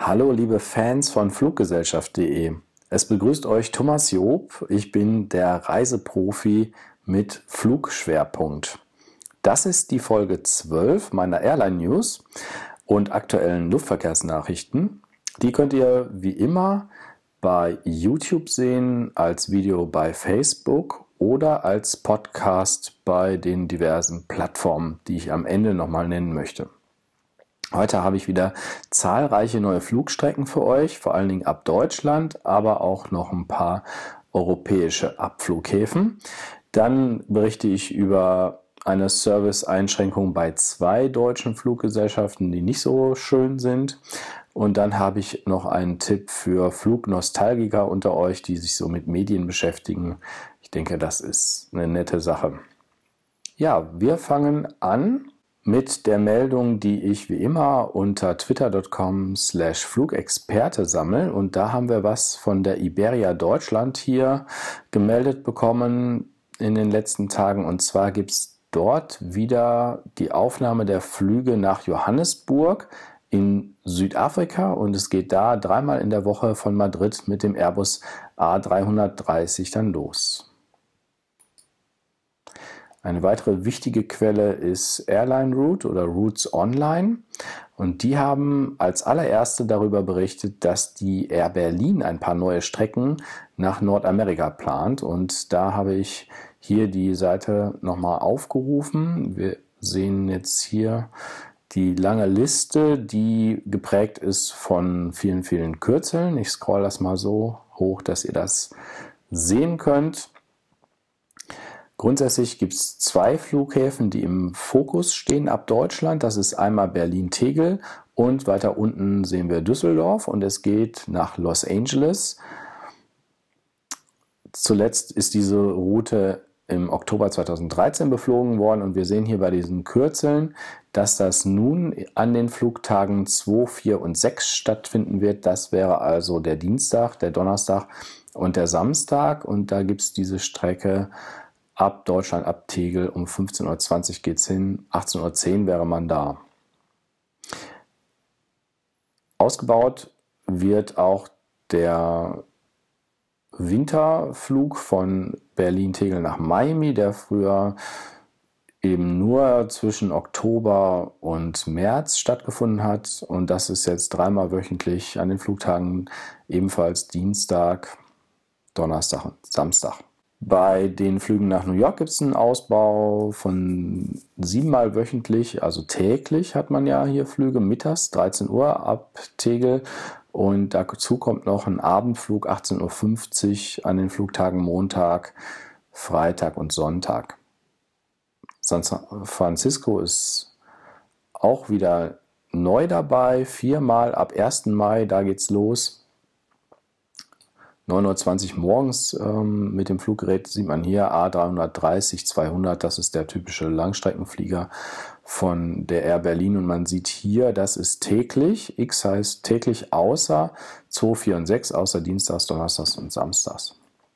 Hallo liebe Fans von Fluggesellschaft.de. Es begrüßt euch Thomas Job. Ich bin der Reiseprofi mit Flugschwerpunkt. Das ist die Folge 12 meiner Airline News und aktuellen Luftverkehrsnachrichten. Die könnt ihr wie immer bei YouTube sehen, als Video bei Facebook oder als Podcast bei den diversen Plattformen, die ich am Ende nochmal nennen möchte. Heute habe ich wieder zahlreiche neue Flugstrecken für euch, vor allen Dingen ab Deutschland, aber auch noch ein paar europäische Abflughäfen. Dann berichte ich über eine Service-Einschränkung bei 2 deutschen Fluggesellschaften, die nicht so schön sind. Und dann habe ich noch einen Tipp für Flugnostalgiker unter euch, die sich so mit Medien beschäftigen. Ich denke, das ist eine nette Sache. Ja, wir fangen an mit der Meldung, die ich wie immer unter twitter.com/Flugexperte sammle. Und da haben wir was von der Iberia Deutschland hier gemeldet bekommen in den letzten Tagen. Und zwar gibt es dort wieder die Aufnahme der Flüge nach Johannesburg in Südafrika. Und es geht da 3-mal in der Woche von Madrid mit dem Airbus A330 dann los. Eine weitere wichtige Quelle ist Airline Route oder Routes Online. Und die haben als allererste darüber berichtet, dass die Air Berlin ein paar neue Strecken nach Nordamerika plant. Und da habe ich hier die Seite nochmal aufgerufen. Wir sehen jetzt hier die lange Liste, die geprägt ist von vielen, vielen Kürzeln. Ich scroll das mal so hoch, dass ihr das sehen könnt. Grundsätzlich gibt es 2 Flughäfen, die im Fokus stehen ab Deutschland. Das ist einmal Berlin-Tegel und weiter unten sehen wir Düsseldorf und es geht nach Los Angeles. Zuletzt ist diese Route im Oktober 2013 beflogen worden und wir sehen hier bei diesen Kürzeln, dass das nun an den Flugtagen 2, 4 und 6 stattfinden wird. Das wäre also der Dienstag, der Donnerstag und der Samstag. Und da gibt es diese Strecke ab Deutschland, ab Tegel, um 15.20 Uhr geht es hin, 18.10 Uhr wäre man da. Ausgebaut wird auch der Winterflug von Berlin-Tegel nach Miami, der früher eben nur zwischen Oktober und März stattgefunden hat. Und das ist jetzt 3-mal wöchentlich an den Flugtagen, ebenfalls Dienstag, Donnerstag und Samstag. Bei den Flügen nach New York gibt es einen Ausbau von 7-mal wöchentlich, also täglich hat man ja hier Flüge, mittags 13 Uhr ab Tegel. Und dazu kommt noch ein Abendflug 18.50 Uhr an den Flugtagen Montag, Freitag und Sonntag. San Francisco ist auch wieder neu dabei, 4-mal ab 1. Mai, da geht's los. 9.20 Uhr morgens mit dem Fluggerät sieht man hier A330-200, das ist der typische Langstreckenflieger von der Air Berlin und man sieht hier, das ist täglich, X heißt täglich außer 2, 4 und 6, außer Dienstags, Donnerstags und Samstags.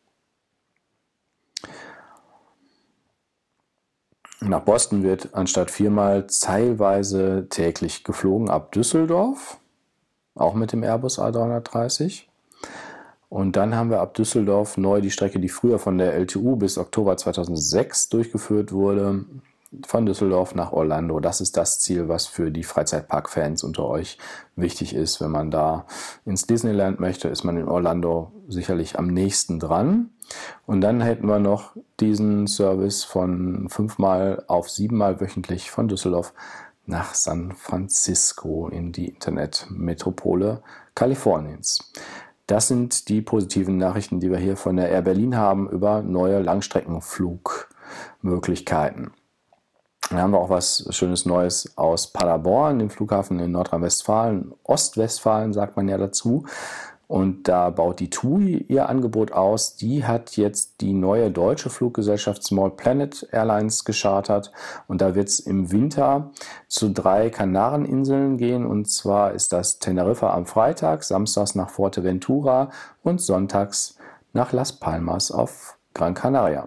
Nach Boston wird anstatt 4-mal teilweise täglich geflogen ab Düsseldorf, auch mit dem Airbus A330. Und dann haben wir ab Düsseldorf neu die Strecke, die früher von der LTU bis Oktober 2006 durchgeführt wurde, von Düsseldorf nach Orlando. Das ist das Ziel, was für die Freizeitpark-Fans unter euch wichtig ist. Wenn man da ins Disneyland möchte, ist man in Orlando sicherlich am nächsten dran. Und dann hätten wir noch diesen Service von 5-mal auf 7-mal wöchentlich von Düsseldorf nach San Francisco in die Internetmetropole Kaliforniens. Das sind die positiven Nachrichten, die wir hier von der Air Berlin haben über neue Langstreckenflugmöglichkeiten. Dann haben wir auch was Schönes Neues aus Paderborn, dem Flughafen in Nordrhein-Westfalen, Ostwestfalen sagt man ja dazu. Und da baut die TUI ihr Angebot aus. Die hat jetzt die neue deutsche Fluggesellschaft Small Planet Airlines geschartert. Und da wird es im Winter zu 3 Kanareninseln gehen. Und zwar ist das Teneriffa am Freitag, samstags nach Fuerteventura und sonntags nach Las Palmas auf Gran Canaria.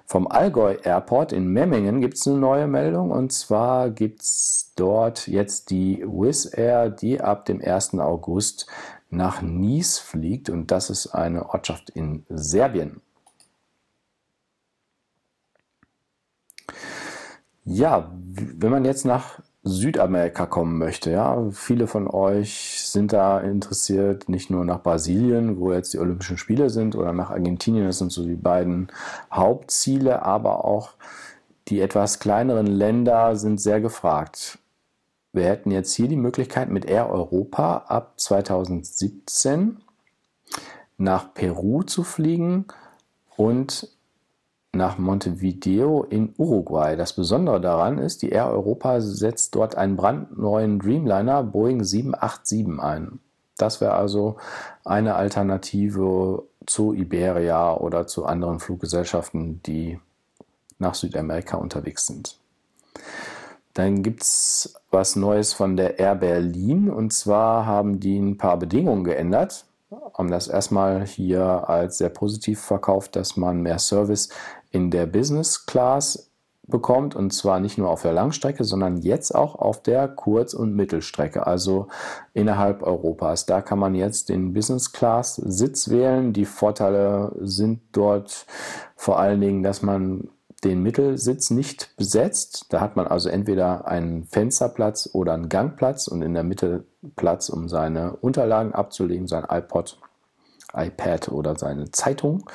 Vom Allgäu Airport in Memmingen gibt es eine neue Meldung, und zwar gibt es dort jetzt die Wizz Air, die ab dem 1. August nach Nice fliegt, und das ist eine Ortschaft in Serbien. Ja, wenn man jetzt nach Südamerika kommen möchte, ja, viele von euch sind da interessiert, nicht nur nach Brasilien, wo jetzt die Olympischen Spiele sind, oder nach Argentinien, das sind so die beiden Hauptziele, aber auch die etwas kleineren Länder sind sehr gefragt. Wir hätten jetzt hier die Möglichkeit, mit Air Europa ab 2017 nach Peru zu fliegen und nach Montevideo in Uruguay. Das Besondere daran ist, die Air Europa setzt dort einen brandneuen Dreamliner Boeing 787 ein. Das wäre also eine Alternative zu Iberia oder zu anderen Fluggesellschaften, die nach Südamerika unterwegs sind. Dann gibt es was Neues von der Air Berlin, und zwar haben die ein paar Bedingungen geändert. Haben das erstmal hier als sehr positiv verkauft, dass man mehr Service in der Business Class bekommt, und zwar nicht nur auf der Langstrecke, sondern jetzt auch auf der Kurz- und Mittelstrecke, also innerhalb Europas. Da kann man jetzt den Business Class Sitz wählen. Die Vorteile sind dort vor allen Dingen, dass man den Mittelsitz nicht besetzt. Da hat man also entweder einen Fensterplatz oder einen Gangplatz und in der Mitte Platz, um seine Unterlagen abzulegen, sein iPod, iPad oder seine Zeitung.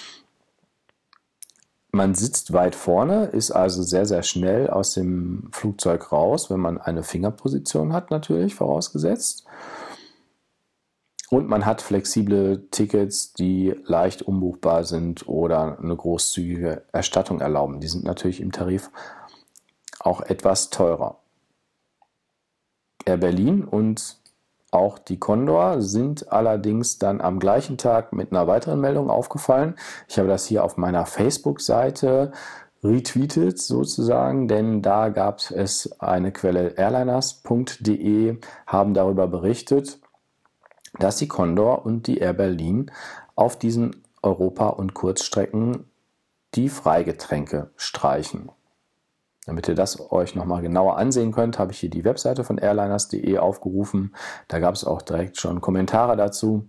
Man sitzt weit vorne, ist also sehr, sehr schnell aus dem Flugzeug raus, wenn man eine Fingerposition hat, natürlich vorausgesetzt. Und man hat flexible Tickets, die leicht umbuchbar sind oder eine großzügige Erstattung erlauben. Die sind natürlich im Tarif auch etwas teurer. Air Berlin und auch die Condor sind allerdings dann am gleichen Tag mit einer weiteren Meldung aufgefallen. Ich habe das hier auf meiner Facebook-Seite retweetet sozusagen, denn da gab es eine Quelle, airliners.de, haben darüber berichtet, dass die Condor und die Air Berlin auf diesen Europa- und Kurzstrecken die Freigetränke streichen. Damit ihr das euch nochmal genauer ansehen könnt, habe ich hier die Webseite von airliners.de aufgerufen. Da gab es auch direkt schon Kommentare dazu.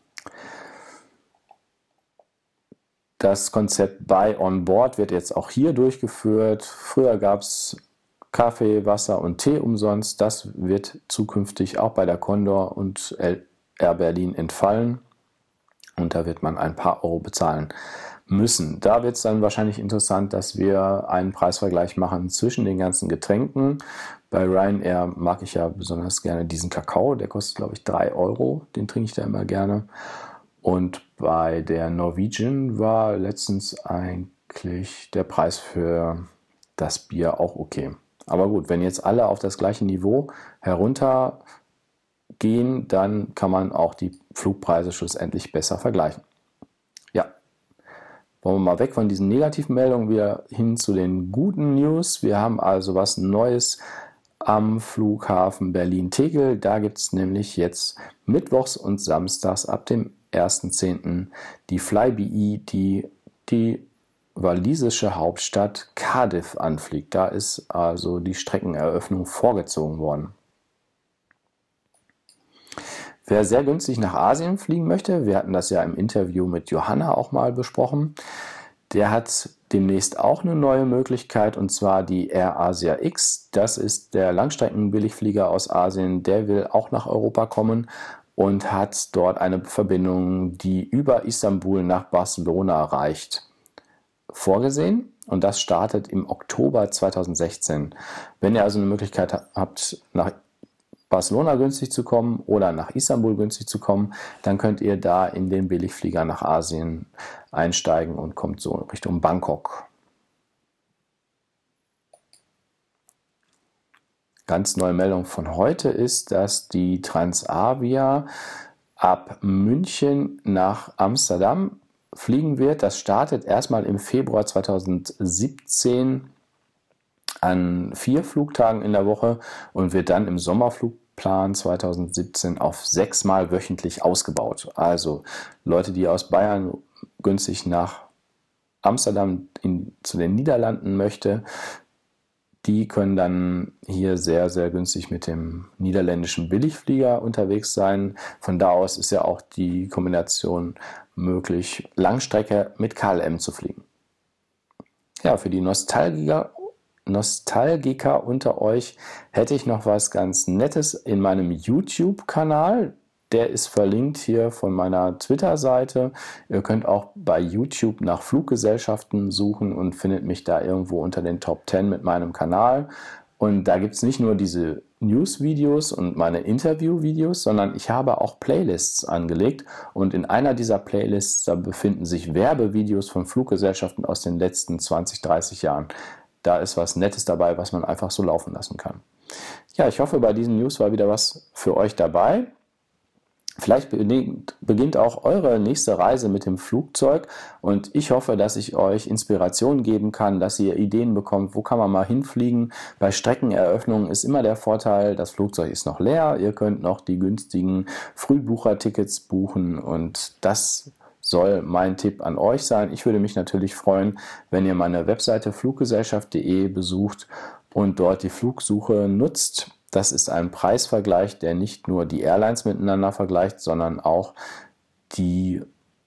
Das Konzept Buy on Board wird jetzt auch hier durchgeführt. Früher gab es Kaffee, Wasser und Tee umsonst. Das wird zukünftig auch bei der Condor und Air Berlin entfallen, und da wird man ein paar Euro bezahlen müssen. Da wird es dann wahrscheinlich interessant, dass wir einen Preisvergleich machen zwischen den ganzen Getränken. Bei Ryanair mag ich ja besonders gerne diesen Kakao, der kostet glaube ich 3 Euro, den trinke ich da immer gerne. Und bei der Norwegian war letztens eigentlich der Preis für das Bier auch okay. Aber gut, wenn jetzt alle auf das gleiche Niveau heruntergehen, dann kann man auch die Flugpreise schlussendlich besser vergleichen. Ja, wollen wir mal weg von diesen negativen Meldungen wieder hin zu den guten News. Wir haben also was Neues am Flughafen Berlin-Tegel. Da gibt es nämlich jetzt mittwochs und samstags ab dem 1.10. die Flybe, die walisische Hauptstadt Cardiff anfliegt. Da ist also die Streckeneröffnung vorgezogen worden. Wer sehr günstig nach Asien fliegen möchte, wir hatten das ja im Interview mit Johanna auch mal besprochen, der hat demnächst auch eine neue Möglichkeit, und zwar die Air Asia X. Das ist der Langstreckenbilligflieger aus Asien, der will auch nach Europa kommen und hat dort eine Verbindung, die über Istanbul nach Barcelona reicht, vorgesehen. Und das startet im Oktober 2016. Wenn ihr also eine Möglichkeit habt, nach Barcelona günstig zu kommen oder nach Istanbul günstig zu kommen, dann könnt ihr da in den Billigflieger nach Asien einsteigen und kommt so Richtung Bangkok. Ganz neue Meldung von heute ist, dass die Transavia ab München nach Amsterdam fliegen wird. Das startet erstmal im Februar 2017 an 4 Flugtagen in der Woche und wird dann im Sommerflugplan 2017 auf 6 Mal wöchentlich ausgebaut. Also Leute, die aus Bayern günstig nach Amsterdam zu den Niederlanden möchte, die können dann hier sehr, sehr günstig mit dem niederländischen Billigflieger unterwegs sein. Von da aus ist ja auch die Kombination möglich, Langstrecke mit KLM zu fliegen. Ja, für die Nostalgiker unter euch hätte ich noch was ganz Nettes in meinem YouTube-Kanal. Der ist verlinkt hier von meiner Twitter-Seite. Ihr könnt auch bei YouTube nach Fluggesellschaften suchen und findet mich da irgendwo unter den Top 10 mit meinem Kanal. Und da gibt es nicht nur diese News-Videos und meine Interview-Videos, sondern ich habe auch Playlists angelegt. Und in einer dieser Playlists, da befinden sich Werbevideos von Fluggesellschaften aus den letzten 20, 30 Jahren. Da ist was Nettes dabei, was man einfach so laufen lassen kann. Ja, ich hoffe, bei diesen News war wieder was für euch dabei. Vielleicht beginnt auch eure nächste Reise mit dem Flugzeug und ich hoffe, dass ich euch Inspiration geben kann, dass ihr Ideen bekommt, wo kann man mal hinfliegen. Bei Streckeneröffnungen ist immer der Vorteil, das Flugzeug ist noch leer, ihr könnt noch die günstigen Frühbuchertickets buchen und das soll mein Tipp an euch sein. Ich würde mich natürlich freuen, wenn ihr meine Webseite fluggesellschaft.de besucht und dort die Flugsuche nutzt. Das ist ein Preisvergleich, der nicht nur die Airlines miteinander vergleicht, sondern auch die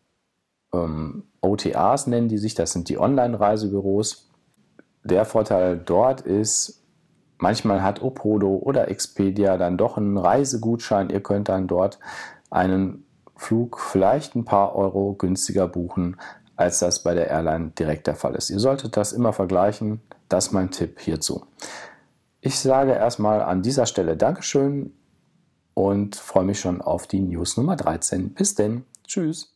OTAs nennen die sich, das sind die Online-Reisebüros. Der Vorteil dort ist, manchmal hat Opodo oder Expedia dann doch einen Reisegutschein. Ihr könnt dann dort einen Flug vielleicht ein paar Euro günstiger buchen, als das bei der Airline direkt der Fall ist. Ihr solltet das immer vergleichen. Das ist mein Tipp hierzu. Ich sage erstmal an dieser Stelle Dankeschön und freue mich schon auf die News Nummer 13. Bis denn. Tschüss.